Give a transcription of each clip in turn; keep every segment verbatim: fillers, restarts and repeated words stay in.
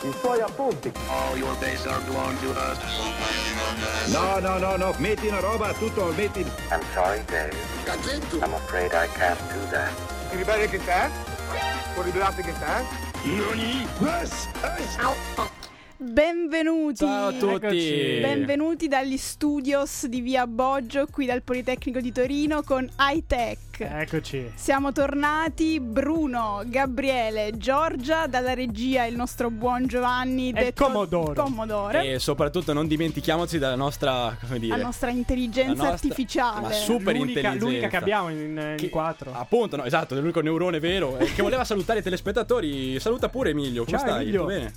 i suoi appunti. All your base are belong to us. No, no, no, no, metti una roba, tutto, metti... I'm sorry, Dave. I'm afraid I can't do that. Ti ribelli che te? Puoi ribellarti che te? Nani? Yes, yes. Benvenuti. Ciao a tutti. Benvenuti dagli studios di Via Boggio, qui dal Politecnico di Torino con iTech. Eccoci. Siamo tornati, Bruno, Gabriele, Giorgia, dalla regia il nostro buon Giovanni, E detto Commodoro. Commodore. E soprattutto non dimentichiamoci della nostra, come dire, La nostra intelligenza la nostra- artificiale. ma super L'unica, intelligenza. l'unica che abbiamo in, in Che- quattro. Appunto, no, esatto, l'unico neurone vero eh, che voleva salutare i telespettatori. Saluta pure Emilio, come Ciao, stai? Emilio. Tutto bene?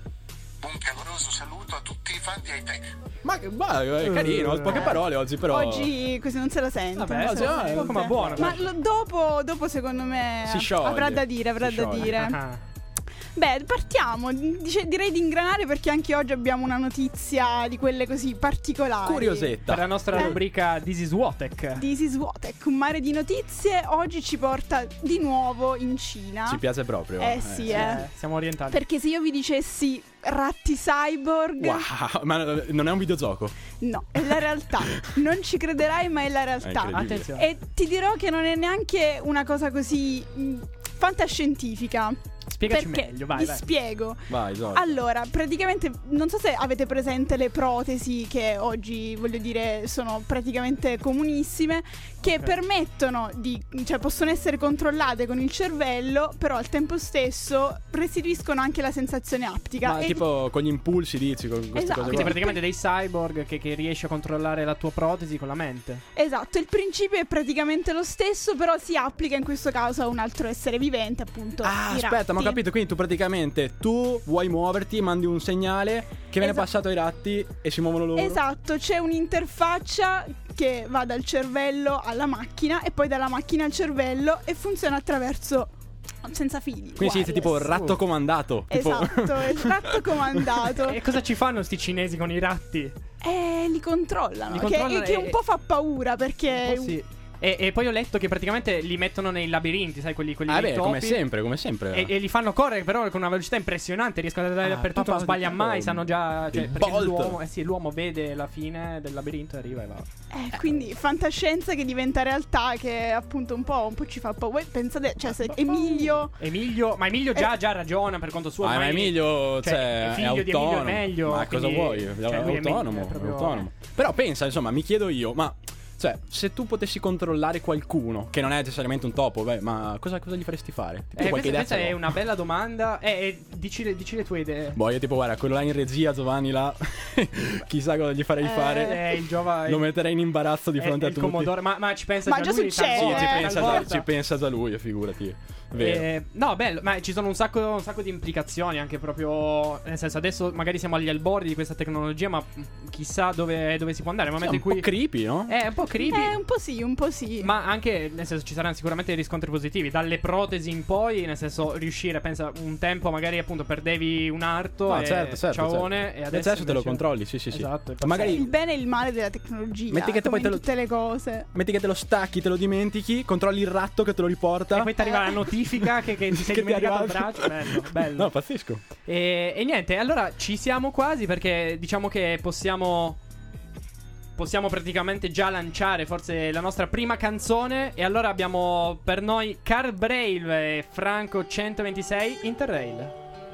Un caloroso saluto a tutti i fan di iTech. Ma, ma è carino, poche parole oggi però. Oggi così non se la sente. Vabbè, non se la oggi, sente. ah, come buono, Ma lo- dopo, dopo secondo me Si scioglie. avrà da dire, avrà Si da scioglie. dire. Ah. Beh, partiamo. Dice- direi di ingranare perché anche oggi abbiamo una notizia di quelle così particolari. Curiosetta. Per la nostra Eh. rubrica This is Wotech. This is Wotech, un mare di notizie. Oggi ci porta di nuovo in Cina. Ci piace proprio. Eh sì, eh. Eh, siamo orientali. Perché se io vi dicessi ratti cyborg, Wow, ma non è un videogioco. no, è la realtà. Non ci crederai, ma è la È realtà. incredibile. Attenzione. E ti dirò che non è neanche una cosa così mh, fantascientifica. Spiegaci Perché meglio, vai, vi vai. spiego. Vai, Giorgio. Allora, praticamente non so se avete presente le protesi che oggi, voglio dire, sono praticamente comunissime, che Ok. permettono di, cioè possono essere controllate con il cervello, però al tempo stesso restituiscono anche la sensazione aptica. Ma E- tipo con gli impulsi dici, con queste Esatto. cose Quindi qua. praticamente dei cyborg che, che riesci a controllare la tua protesi con la mente. Esatto, il principio è praticamente lo stesso, però si applica in questo caso a un altro essere vivente, appunto. Ah, i aspetta, ma ho ratti. capito. Quindi tu praticamente tu vuoi muoverti, mandi un segnale che viene Esatto. passato ai ratti e si muovono loro. Esatto, c'è un'interfaccia che va dal cervello alla macchina e poi dalla macchina al cervello e funziona attraverso senza fili. Quindi si dice tipo wireless. ratto comandato. Tipo... Esatto, il ratto comandato. E cosa ci fanno sti cinesi con i ratti? E li controllano, Li che- controllano che, e- un po' fa paura perché Oh, sì. E, e poi ho letto che praticamente li mettono nei labirinti, sai, quelli, quelli Ah, dei beh, topi. come sempre, come sempre. E, e li fanno correre però con una velocità impressionante. Riescono ad andare Ah, dappertutto, papà, non sbagliano tipo mai. Sanno già. Cioè, il perché Bolt. l'uomo, eh sì, l'uomo vede la fine del labirinto e arriva e va. eh, quindi fantascienza che diventa realtà, che appunto un po', un po' ci fa paura. Voi pensate, cioè se Emilio Emilio, ma Emilio già, già ragiona per conto suo. Ah, ma ormai- Emilio, cioè, cioè, è figlio è di Emilio autonomo. è meglio. Ma cosa quindi- vuoi? cioè, È lui è meglio, autonomo, è proprio- autonomo. Però pensa, insomma, mi chiedo io, ma cioè, se tu potessi controllare qualcuno che non è necessariamente un topo, beh, ma cosa, cosa gli faresti fare? Tipo, Eh, qualche questa, idea questa ce è l'ho. una bella domanda. Eh, eh, dici, le- dici le tue idee. Boh, io tipo, guarda, quello là in regia, Giovanni là, chissà cosa gli farei Eh, fare. Eh, il Giova. Lo metterei in imbarazzo di è- fronte è a il tutti. Commodore. Ma, ma ci pensa Ma già già lui succede, Sì, talvolta, ci eh, pensa, già, talvolta. ci pensa già lui, figurati. Vero. Eh, no, bello, ma ci sono un sacco, un sacco di implicazioni anche proprio. Nel senso, adesso magari siamo agli albori di questa tecnologia, ma chissà dove, dove si può andare. Nel Sì, è momento un in po' cui. creepy, no? È un po' creepy. eh, un po' sì, un po' sì. Ma anche, nel senso, ci saranno sicuramente dei riscontri positivi. Dalle protesi in poi, nel senso, riuscire, pensa, un tempo magari appunto perdevi un arto Ah, e certo, certo, ciaone certo. e adesso, Adesso te lo invece- controlli, sì, sì, sì. Esatto. Ma magari il bene e il male della tecnologia, Metti che te come poi te in lo- tutte le cose. metti che te lo stacchi, te lo dimentichi, controlli il ratto che te lo riporta. E poi ti arriva la notifica che, che ti sei Che ti è dimenticato il arrivato. braccio. Bello, bello. No, pazzesco. E, e niente, allora ci siamo quasi perché diciamo che possiamo. Possiamo praticamente già lanciare forse la nostra prima canzone. E allora abbiamo per noi Carl Brave e Franco centoventisei Interrail.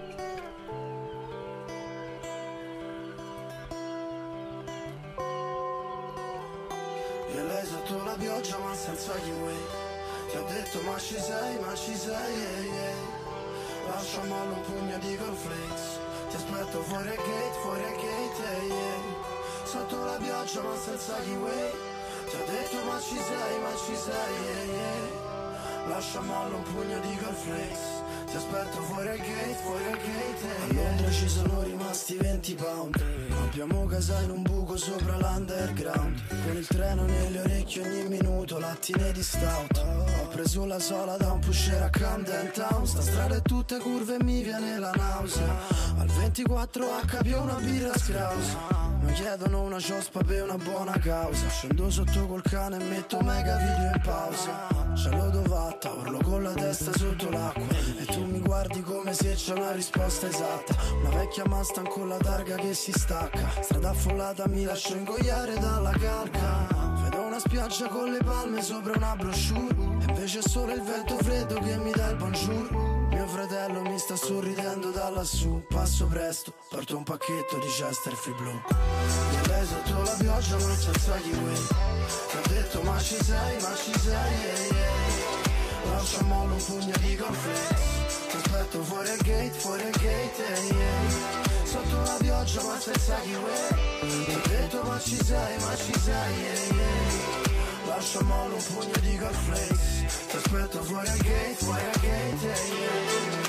Io e lei sotto la pioggia ma senza kiwi. Ti ho detto ma ci sei, ma ci sei, yeah, yeah. Lascia a molle un pugno di cornflakes. Ti aspetto fuori al gate, fuori al gate, yeah, yeah. Sotto la pioggia ma senza kiwi. Ti ho detto ma ci sei, ma ci sei, yeah, yeah. Lascia a molle un pugno di cornflakes. Ti aspetto fuori al gate, fuori al gate, yeah, yeah. A Londra ci sono rimasti venti pound. Abbiamo casa in un buco sopra l'underground. Con il treno nelle orecchie ogni minuto, lattine di stout. Ho preso la sola da un pusher a Camden Town. Sta strada è tutte curve e mi viene la nausea. Al ventiquattro acca più una birra scrausa. Mi chiedono una ciospa per una buona causa. Scendo sotto col cane e metto mega video in pausa. Ce l'ho dovata, urlo con la testa sotto l'acqua. E tu mi guardi come se c'è una risposta esatta. Una vecchia Mustang con la targa che si stacca. Strada affollata, mi lascio ingoiare dalla calca. Vedo una spiaggia con le palme sopra una brochure. E invece è solo il vento freddo che mi dà il bonjour. Mio fratello mi sta sorridendo da lassù. Passo presto, porto un pacchetto di Chesterfield Blue. E lei sotto la pioggia ma senza kiwi. Ti ho detto ma ci sei, ma ci sei, yeah, yeah. Lascia a mollo un pugno di cornflakes. Ti aspetto fuori al gate, fuori al gate, yeah, yeah. Sotto la pioggia ma senza kiwi. Ti ho detto ma ci sei, ma ci sei, yeah, yeah. Lascia a mollo un pugno di cornflakes. Ti aspetto fuori al gate, fuori al gate, yeah, yeah.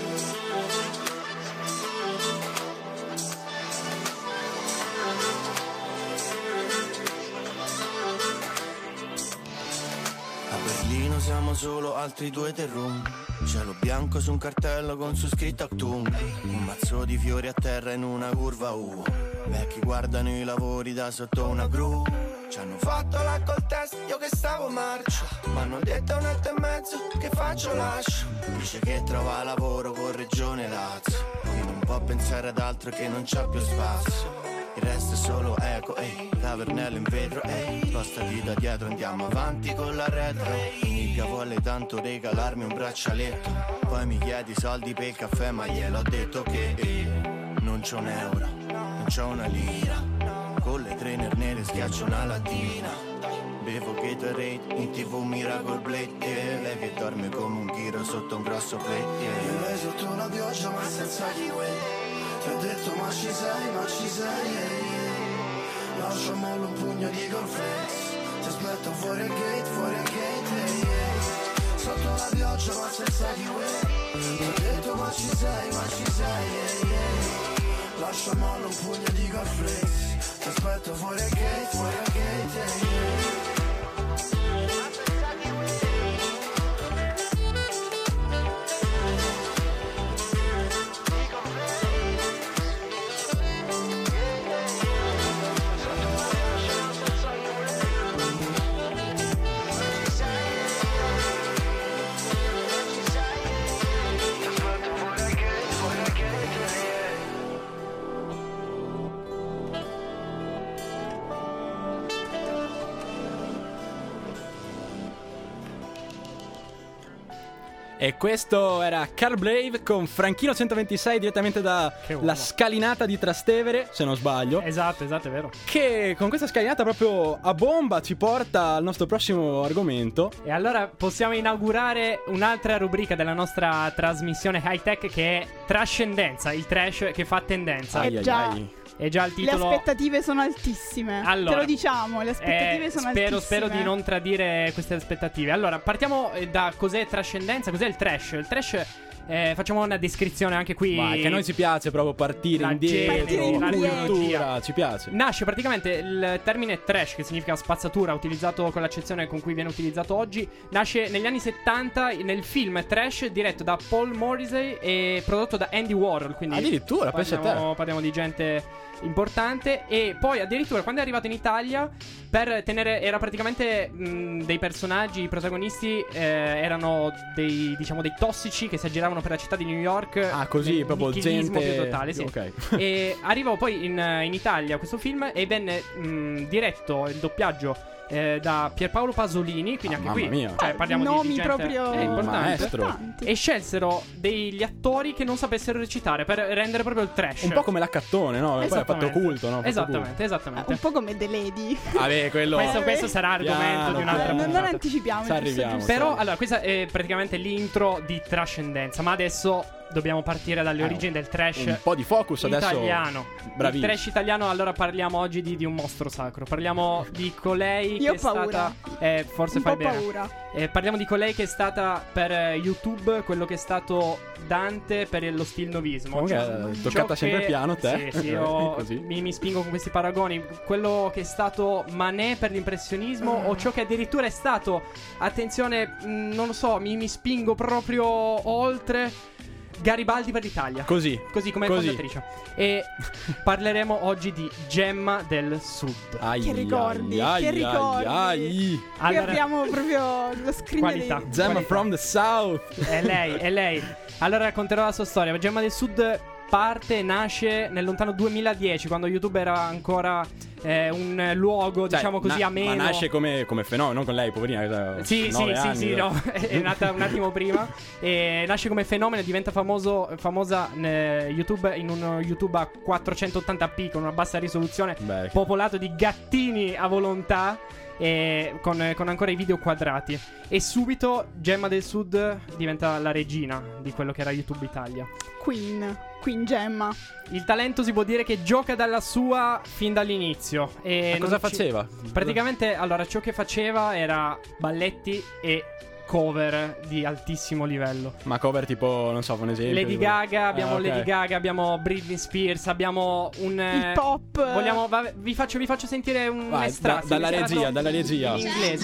A Berlino siamo solo altri due terroni. Cielo bianco su un cartello con su scritto Actung. Un mazzo di fiori a terra in una curva U. Vecchi guardano i lavori da sotto una gru. Ci hanno fatto la col test, io che stavo marcia. M'hanno detto un'etto e mezzo, che faccio lascio. Dice che trova lavoro con Regione Lazio. Che non può pensare ad altro che non c'ha più spazio. Il resto è solo eco, ehi, tavernello in vetro, ehi. Spostati da dietro, andiamo avanti con la retro. Mica vuole tanto regalarmi un braccialetto. Poi mi chiedi soldi per il caffè, ma gliel'ho detto che eh, non c'ho un euro, non c'ho una lira. Con le trainer nere schiaccio una lattina. Bevo Gatorade, in tv Miracle Blade, yeah. Lei che dorme come un ghiro sotto un grosso plate, yeah. E lei sotto la pioggia ma senza kiwi. Ti ho detto ma ci sei, ma ci sei, yeah, yeah. Lascio a mollo un pugno di cornflakes. Ti aspetto fuori al gate, fuori al gate, yeah, yeah. Sotto la pioggia ma senza kiwi. Ti ho detto ma ci sei, ma ci sei, yeah, yeah. Lascio a mollo un pugno di cornflakes. Ti aspetto fuori al gate, fuori al gate, yeah, yeah. E questo era Carl Brave con Franchino centoventisei direttamente dalla scalinata di Trastevere, se non sbaglio. Esatto, esatto, è vero. Che con questa scalinata proprio a bomba ci porta al nostro prossimo argomento. E allora possiamo inaugurare un'altra rubrica della nostra trasmissione high tech, che è Trascendenza, il trash che fa tendenza. Ai, ai, già. ai. È già il titolo. Le aspettative sono altissime. Allora, te lo diciamo, le aspettative eh, sono spero, altissime. Spero di non tradire queste aspettative. Allora, partiamo da cos'è Trascendenza, cos'è il trash. Il trash, eh, facciamo una descrizione anche qui. Vai, che a noi ci piace proprio partire La indietro, genesi, la cultura, genealogia. ci piace. Nasce praticamente il termine trash, che significa spazzatura, utilizzato con l'accezione con cui viene utilizzato oggi. Nasce negli anni settanta nel film Trash, diretto da Paul Morrissey e prodotto da Andy Warhol. Quindi addirittura, pensa a parliamo, te. parliamo di gente importante. E poi addirittura quando è arrivato in Italia, per tenere, era praticamente mh, dei personaggi, i protagonisti eh, erano dei, diciamo, dei tossici che si aggiravano per la città di New York. Ah, così, proprio nichilismo gente più totale, sì. Ok. E arrivò poi in, in Italia questo film e venne mh, diretto il doppiaggio eh, da Pierpaolo Pasolini. Quindi Ah, anche mamma qui mia. cioè, parliamo Nomi di, di gente proprio eh, importante. Maestro. importanti. E scelsero degli attori che non sapessero recitare per rendere proprio il trash. Un po' come l'Accattone, no? Poi ha fatto Esattamente. culto, no? Ha fatto Esattamente, culto. esattamente. Un po' come The Lady. Vabbè, quello. Questo, questo sarà argomento Piano, di un'altra piano. non, puntata. non anticipiamo. Ci giusto, arriviamo. giusto. Però, allora, questa è praticamente l'intro di Trascendenza. Ma adesso dobbiamo partire dalle Eh, origini del trash Un po' di focus adesso. italiano. Bravissimo. Il trash italiano. Allora parliamo oggi di, di un mostro sacro. Parliamo di colei Io che ho è paura. stata eh, forse Un fai po' bene. paura. Eh, parliamo di colei che è stata per eh, YouTube quello che è stato Dante per lo stilnovismo. Comunque, Cioè, eh, toccata ciò sempre che- piano te. Sì, sì, io Così. mi, mi spingo con questi paragoni. Quello che è stato Manet per l'impressionismo, o ciò che addirittura è stato, attenzione, mh, non lo so, mi, mi spingo proprio oltre, Garibaldi per l'Italia. Così. Così come Così. fondatrice. E parleremo oggi di Gemma del Sud. Ai, Che ricordi, ai, che ai, ricordi. ai. Qui Allora, abbiamo proprio lo screen qualità. dei... Gemma Qualità. from the South. È lei, è lei. Allora racconterò la sua storia. Gemma del Sud parte e nasce nel lontano duemiladieci, quando YouTube era ancora eh, un luogo, Cioè, diciamo così, na- ameno. Ma nasce come, come fenomeno, non con lei, poverina. eh, Sì, sì, nove sì, anni, sì, eh. no, è nata un attimo prima. E nasce come fenomeno, diventa famoso, famosa eh, YouTube in uno YouTube a quattrocentottanta p con una bassa risoluzione, Beh. popolato di gattini a volontà. E con, con ancora i video quadrati. E subito Gemma del Sud diventa la regina di quello che era YouTube Italia. Queen, Queen Gemma. Il talento si può dire che gioca dalla sua fin dall'inizio. E Ma non cosa ci- faceva? Praticamente, allora, ciò che faceva era balletti e cover di altissimo livello. Ma cover tipo, non so, un esempio. Lady tipo- Gaga, abbiamo Ah, ok. Lady Gaga, abbiamo Britney Spears, abbiamo un eh, Il pop. Vogliamo va- vi faccio vi faccio sentire un Vai, estratto, da- dalla un estratto regia, dalla regia. in inglese.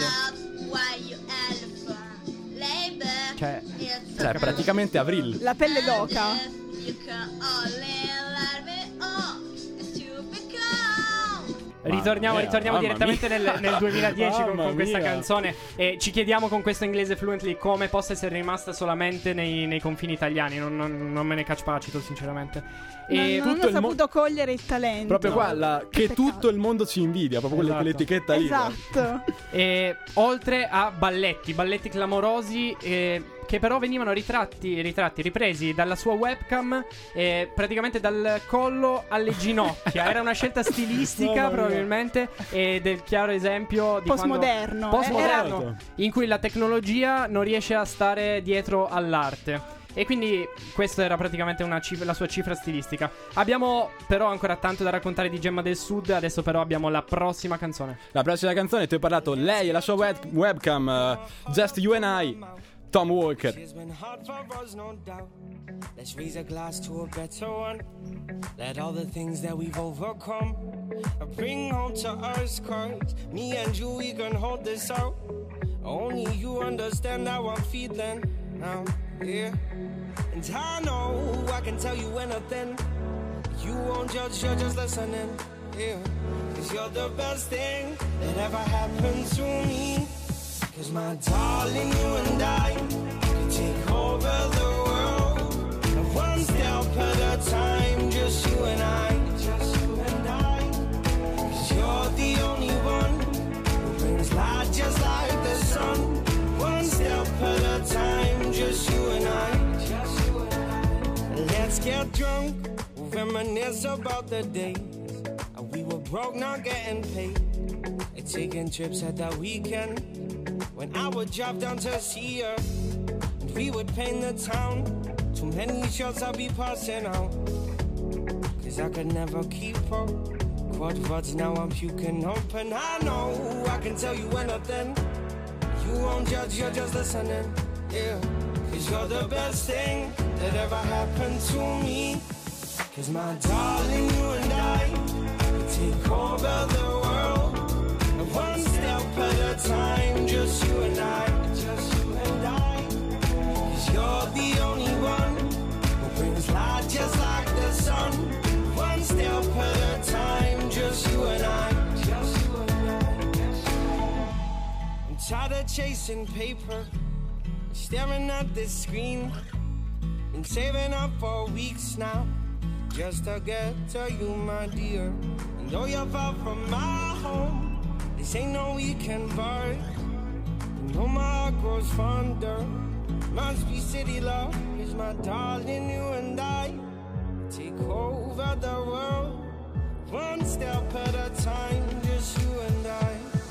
Cioè, Cioè, praticamente Avril. La pelle d'oca. Ritorniamo, mia, ritorniamo mamma direttamente mia. nel, nel duemiladieci con, Mamma con questa mia. canzone. E ci chiediamo con questo inglese fluently come possa essere rimasta solamente nei, nei confini italiani. Non, non- non me ne capacito, sinceramente. E non, non tutto ho il mo- saputo cogliere il talento. Proprio qua, la- che peccato. tutto il mondo ci invidia, proprio quelle- Esatto. quell'etichetta lì. Esatto. E oltre a balletti, balletti clamorosi, eh, che però venivano ritratti, ritratti, ripresi dalla sua webcam, eh, praticamente dal collo alle ginocchia. Era una scelta stilistica, Mamma mia. probabilmente, e del chiaro esempio di Postmoderno. quando, postmoderno, Era- in cui la tecnologia non riesce a stare dietro all'arte. E quindi questa era praticamente una cif- la sua cifra stilistica. Abbiamo però ancora tanto da raccontare di Gemma del Sud. Adesso però abbiamo la prossima canzone. La prossima canzone ti ho parlato lei e la sua web- webcam, uh, Just You and I, Tom Walker. It's been hard for us, no doubt. Let's raise a glass to a better one. Let all the things that we've overcome bring home to us, cause me and you, we can hold this out. Only you understand how I'm feeling now, yeah. And I know I can tell you anything. You won't judge, you're just listening, yeah. Cause you're the best thing that ever happened to me. Cause my darling, you and I can take over the world, and one step at a time, just you and I, just you and I. Cause you're the only one who brings light just like the sun. One step at a time, just you and I, just you and I. Let's get drunk, we'll reminisce about the days how we were broke, not getting paid, and taking trips at that weekend. When I would drop down to see her, and we would paint the town. Too many shots I'd be passing out, cause I could never keep up. Quad words, now I'm puking up. And I know I can tell you anything. You won't judge, you're just listening, yeah. Cause you're the best thing that ever happened to me. Cause my darling, you and I take over the world, and one step at a time, just you and I, just you and I. Cause you're the only one who brings light just like the sun. One step at a time, just you and I, just you and I. I'm tired of chasing paper, staring at this screen. Been saving up for weeks now, just to get to you, my dear. And though you're far from my home, this ain't no weekend bar. You know my heart grows fonder. Must be city love, is my darling, you and I take over the world, one step at a time, just you and I.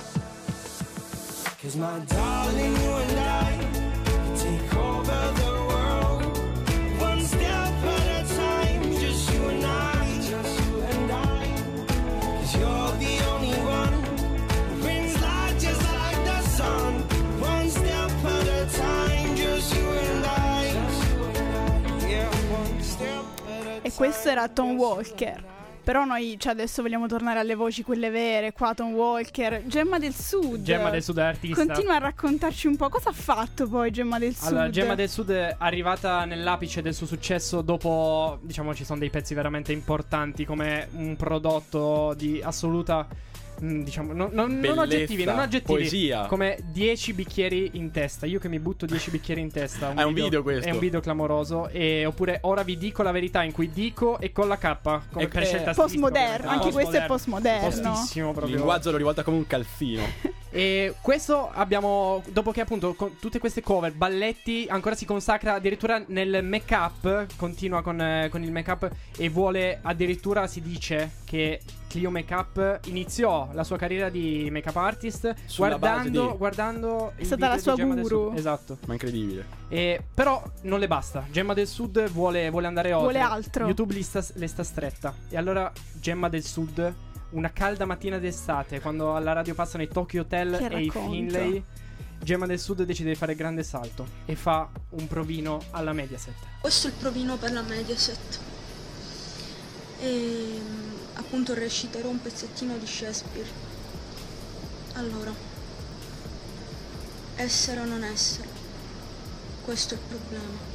Cause my darling, you and I take over the world, one step at a time, just you and I, just you and I. Cause you're the only one who brings light just like the sun. One step at a time, just you and I. Yeah, one step at a time. E questo era Tom Walker. Però noi cioè, adesso vogliamo tornare alle voci, quelle vere. Quaton Walker, Gemma del Sud. Gemma del Sud è artista. Continua a raccontarci un po' cosa ha fatto poi Gemma del Sud. Allora, Gemma del Sud è arrivata nell'apice del suo successo dopo, diciamo, ci sono dei pezzi veramente importanti come un prodotto di assoluta, mh, diciamo, non, non, non aggettivi, non aggettivi, poesia. come dieci bicchieri in testa. Io che mi butto dieci bicchieri in testa. Un è un video questo. È un video clamoroso. E oppure ora vi dico la verità, in cui dico e con la K, come E- per eh, scelta postmoderno, stilistica, anche questo è postmoderno. postmoderno. Postissimo Il proprio. linguaggio lo rivolta come un calzino. E questo abbiamo, dopo che appunto con tutte queste cover, balletti, ancora si consacra addirittura nel make up, continua con, eh, con il make up e vuole addirittura, si dice che Clio Makeup iniziò la sua carriera di make up artist Sulla guardando, base di- guardando È il stata video la di sua Gemma del guru. Sud. Esatto. Ma incredibile. E, però non le basta. Gemma del Sud vuole, vuole andare oltre. Vuole altro. YouTube li sta- le sta stretta. E allora Gemma del Sud, una calda mattina d'estate, quando alla radio passano i Tokyo Hotel Che e i racconto. Finlay, Gemma del Sud decide di fare il grande salto e fa un provino alla Mediaset. Questo è il provino per la Mediaset. E appunto reciterò un pezzettino di Shakespeare. Allora, essere o non essere, questo è il problema.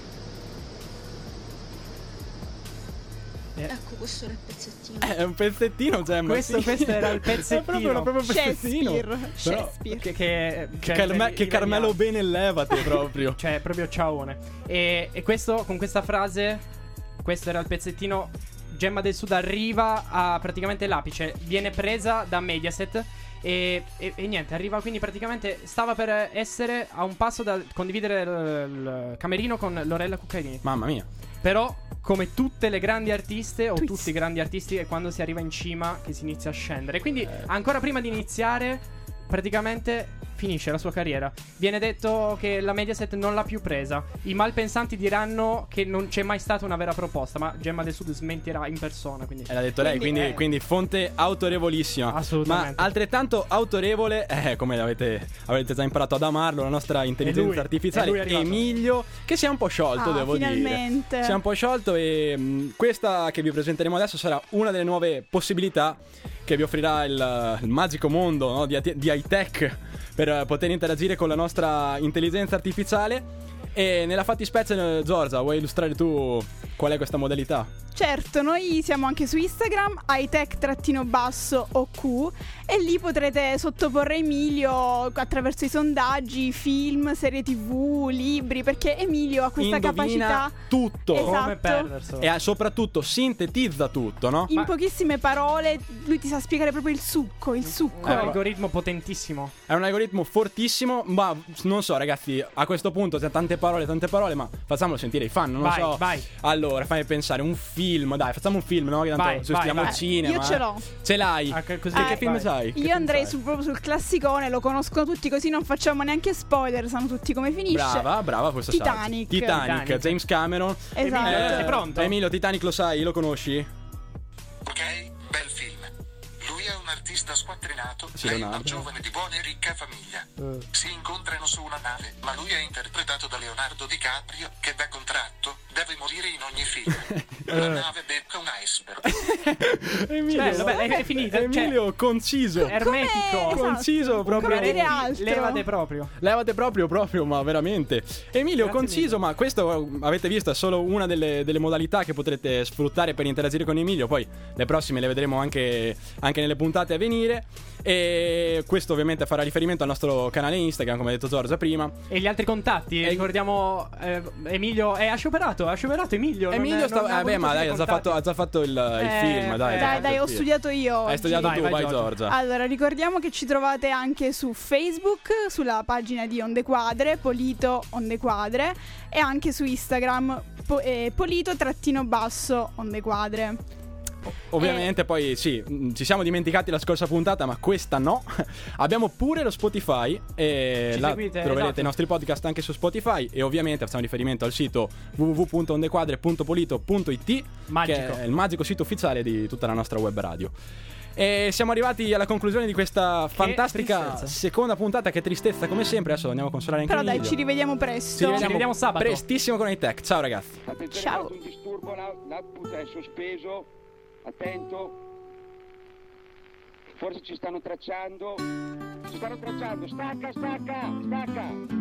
Eh. Ecco, questo era il pezzettino. È un pezzettino, Gemma. Questo, sì. questo era il È proprio, pezzettino. era proprio un pezzettino. Shakespeare. Però- Shakespeare. Che, che, Che, cioè, Carme- per che i Carmelo veniali. bene levate proprio. Cioè, proprio ciaone. E, e questo, con questa frase, questo era il pezzettino. Gemma del Sud arriva a praticamente l'apice. Viene presa da Mediaset. E, e- e niente, arriva quindi praticamente. Stava per essere a un passo dal condividere il, il camerino con Lorella Cuccarini. Mamma mia. Però, come tutte le grandi artiste, o Twist. tutti i grandi artisti, è quando si arriva in cima che si inizia a scendere. Quindi, ancora prima di iniziare, praticamente finisce la sua carriera. Viene detto che la Mediaset non l'ha più presa. I malpensanti diranno che non c'è mai stata una vera proposta, ma Gemma del Sud smentirà in persona. Quindi, E l'ha detto lei, Quindi, quindi, eh. quindi fonte autorevolissima. Assolutamente. Ma altrettanto autorevole, eh, come avete, avete già imparato ad amarlo, la nostra intelligenza lui, è artificiale, lui arrivato. Emilio, che si è un po' sciolto, Ah, devo finalmente. dire. Si è un po' sciolto e mh, questa che vi presenteremo adesso sarà una delle nuove possibilità che vi offrirà il, il magico mondo, no, di, di high tech per eh, poter interagire con la nostra intelligenza artificiale. E nella fattispecie, Giorgia, vuoi illustrare tu qual è questa modalità? Certo, noi siamo anche su Instagram, hightech-oq, e lì potrete sottoporre Emilio attraverso i sondaggi, film, serie tv, libri, perché Emilio ha questa Indovina capacità tutto. Esatto. come perderso. E eh, soprattutto sintetizza tutto, no? in Ma- pochissime parole. Lui ti sa spiegare proprio il succo, il succo. È un algoritmo potentissimo. È un algoritmo fortissimo, ma non so ragazzi, a questo punto c'è tante parole, tante parole, ma facciamolo sentire i fan, non Vai, so. vai. Allora, fammi pensare, un film, dai, facciamo un film, no? Che tanto Vai, ci vai, stiamo vai. al cinema. Io ce eh. l'ho. Ce l'hai. Ah, che- così Che, Eh, che film vai. sai? Che Io film andrei sai? sul, proprio sul classicone, lo conoscono tutti, così non facciamo neanche spoiler, sanno tutti come finisce. Brava, brava, questo sai. Titanic. Titanic, Titanic. James Cameron. Esatto. Emilio, sei pronto? Emilio, Titanic lo sai, lo conosci? Ok, bel film. Lui è un artista squattrinato, Sì, lei è una Leonardo. giovane di buona e ricca famiglia. Si incontrano su una nave, ma lui è interpretato da Leonardo DiCaprio, che da contratto deve morire in ogni film. La nave becca un iceberg. Emilio, Bello, bello, è- è finita, cioè- Emilio, conciso. Ermetico. Come- Conciso esatto, proprio. come dire altro. Levate proprio. Levate proprio, proprio, ma veramente. Emilio, Grazie conciso, ma questo eh, avete visto è solo una delle, delle modalità che potrete sfruttare per interagire con Emilio. Poi le prossime le vedremo anche, anche nelle puntate a venire. E questo ovviamente farà riferimento al nostro canale Instagram, come ha detto Giorgia prima. E gli altri contatti? E- Ricordiamo eh, Emilio è ha scioperato, ha scioperato Emilio. non Emilio è- sta. non ha Eh beh, voluto ma dire dai, ha già contatti. fatto, ha già fatto il, il Eh, film. Dai, eh, ha Dai, fatto dai, il ho film. studiato io oggi. Hai studiato Vai, tu, vai, vai, Giorgia. Giorgia. Allora, ricordiamo che ci trovate anche su Facebook, sulla pagina di Onde Quadre, Polito Onde Quadre, e anche su Instagram, po- eh, Polito-basso Onde Quadre. Ovviamente poi sì, mh, ci siamo dimenticati la scorsa puntata, ma questa no. Abbiamo pure lo Spotify e Ci là seguite, troverete esatto. i nostri podcast anche su Spotify. E ovviamente facciamo riferimento al sito w w w punto ondequadre punto polito punto i t, Magico. che è il magico sito ufficiale di tutta la nostra web radio. E siamo arrivati alla conclusione di questa fantastica tristezza. seconda puntata. Che tristezza come sempre. Adesso andiamo a consolare anche Però dai, Emilio. ci rivediamo presto. Ci rivediamo, rivediamo sabato. prestissimo con i tech. Ciao ragazzi. Ciao. Un disturbo, l'output è sospeso. attento. Forse ci stanno tracciando. Ci stanno tracciando. Stacca, stacca, stacca.